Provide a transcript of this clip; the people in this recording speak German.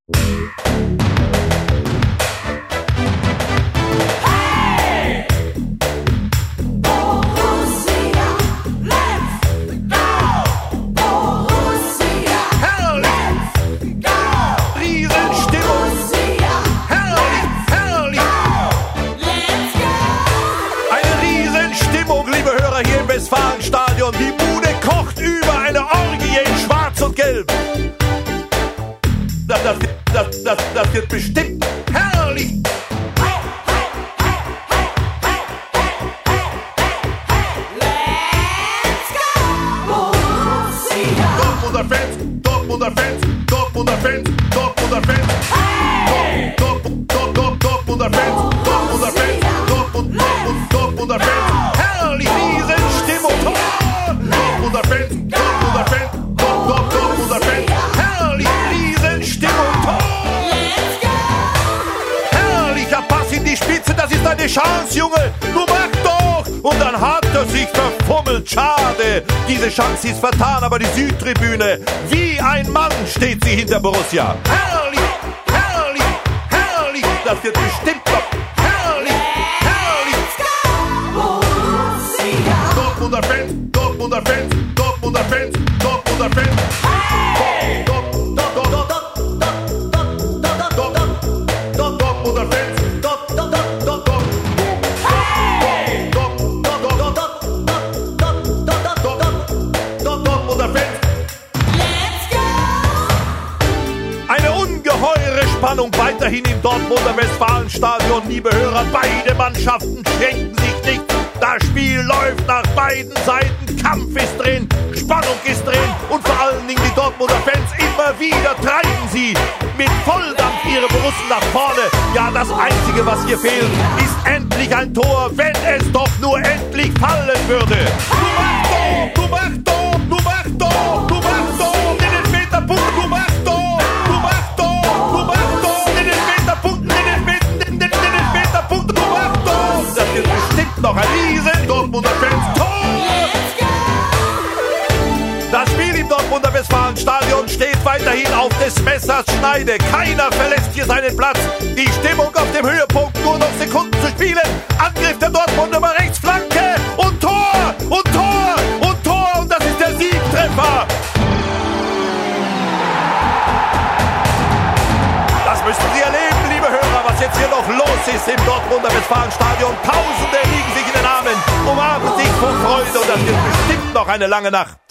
Westfalenstadion. Die Bude kocht über, eine Orgie in Schwarz und Gelb. Das wird bestimmt herrlich. Dortmunder Fans, Dortmunder Fans, Dortmunder Fans, Dortmunder Fans. Dortmunder Fans, Dortmunder Fans, Dortmunder Fans. Herrlich, Riesenstimmung. Dortmunder Fans, Dortmunder Fans, Dortmunder Fans. Herrlich, Riesenstimmung. Herrlicher Pass in die Spitze, das ist eine Chance, Junge. Du mach doch. Und dann hat er sich verfummelt. Schade. Diese Chance ist vertan, aber die Südtribüne, wie ein Mann steht sie hinter Borussia. Herrlich, herrlich, herrlich. Das wird bestimmt noch herrlich, herrlich. Dortmunder Fans, Dortmunder Fans, Dortmunder Fans, Dortmunder Fans. Dortmunder Fans. Spannung weiterhin im Dortmunder Westfalenstadion, liebe Hörer, beide Mannschaften schenken sich nichts. Das Spiel läuft nach beiden Seiten, Kampf ist drin, Spannung ist drin und vor allen Dingen die Dortmunder Fans, immer wieder treiben sie mit Volldampf ihre Borussen nach vorne. Ja, das Einzige, was hier fehlt, ist endlich ein Tor, wenn es doch nur endlich fallen würde. Du machst doch, du machst doch, du machst doch, du machst doch, den Elfmeterpunkt, du machst doch. Noch ein riesen Dortmunder Fans Tor! Das Spiel im Dortmunder Westfalenstadion steht weiterhin auf des Messers Schneide. Keiner verlässt hier seinen Platz. Die Stimmung auf dem Höhepunkt, nur noch Sekunden zu spielen. Angriff der Dortmunder über rechts, Flanke und Tor! Und Tor! Und Tor! Und das ist der Siegtreffer! Das müssen Sie erleben, liebe Hörer, was jetzt hier noch los ist im Dortmunder Westfalenstadion. Tausende liegen sich in den Armen, umarmen sich vor Freude und das wird bestimmt noch eine lange Nacht.